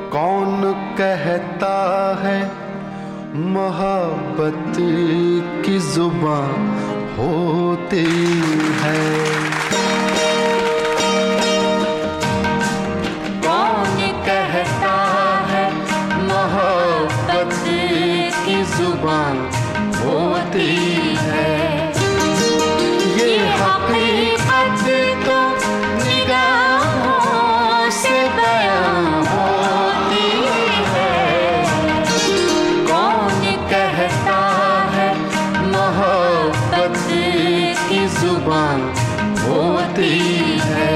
कौन कहता है मोहब्बत की जुबान होती है। कौन कहता है मोहब्बत की जुबान होती है। ये हकीकत तो निगाहों से बयां होती है। कौन कहता है मोहब्बत की जुबान होती है।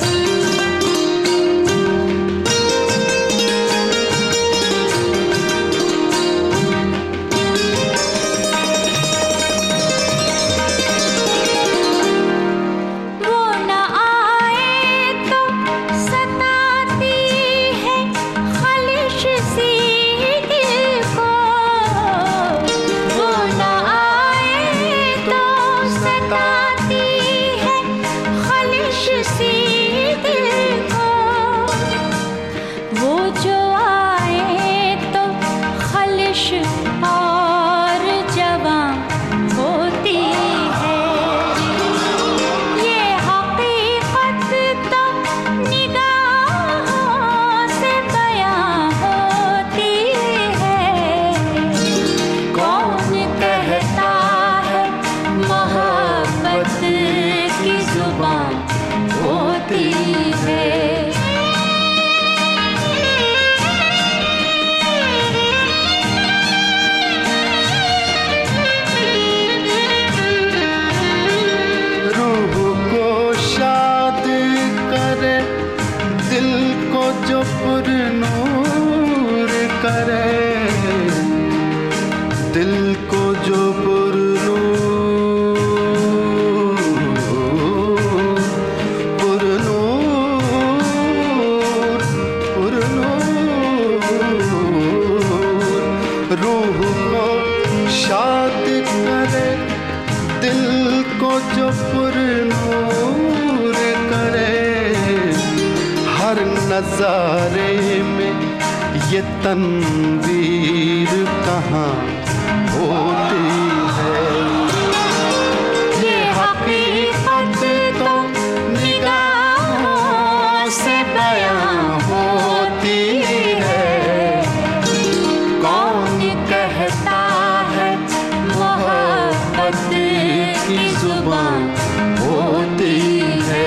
दिल को जो रूह को शाद करे, दिल को जो पुरनूर करे। हर नजारे में ये तनवीर कहाँ होती है। ये हकीकत तो निगाहों से बयां होती है। कौन कहता है मोहब्बत की जुबान होती है।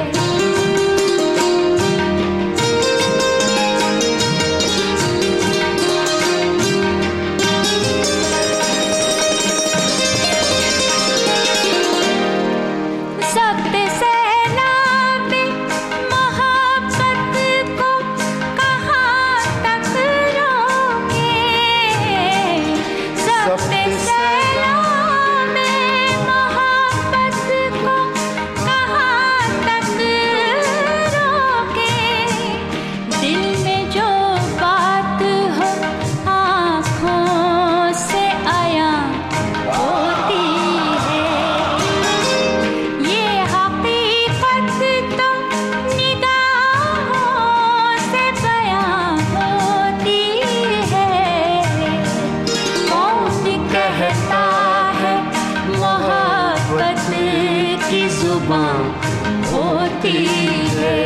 की जुबान होती है।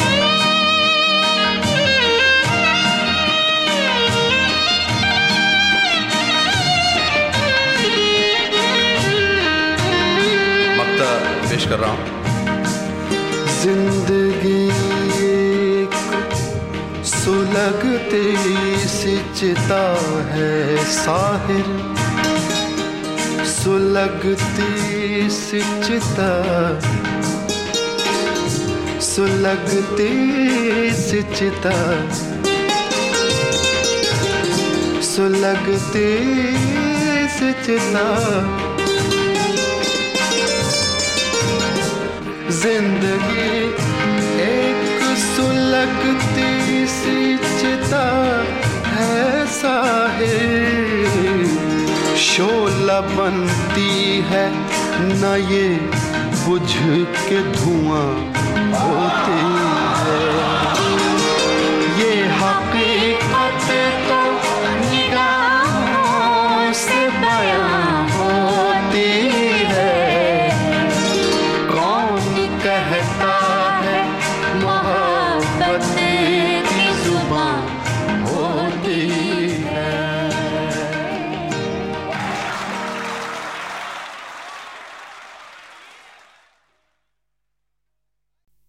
मक्ता पेश कर रहा हूँ। जिंदगी एक सुलगती सी चिता है साहिर, सुलगती सी चिता, सुलगती सी चिता, सुलगती सी चिता। जिंदगी एक सुलगती सी चिता है साहिर, शोला बनती है न ये बुझ के धुआं होती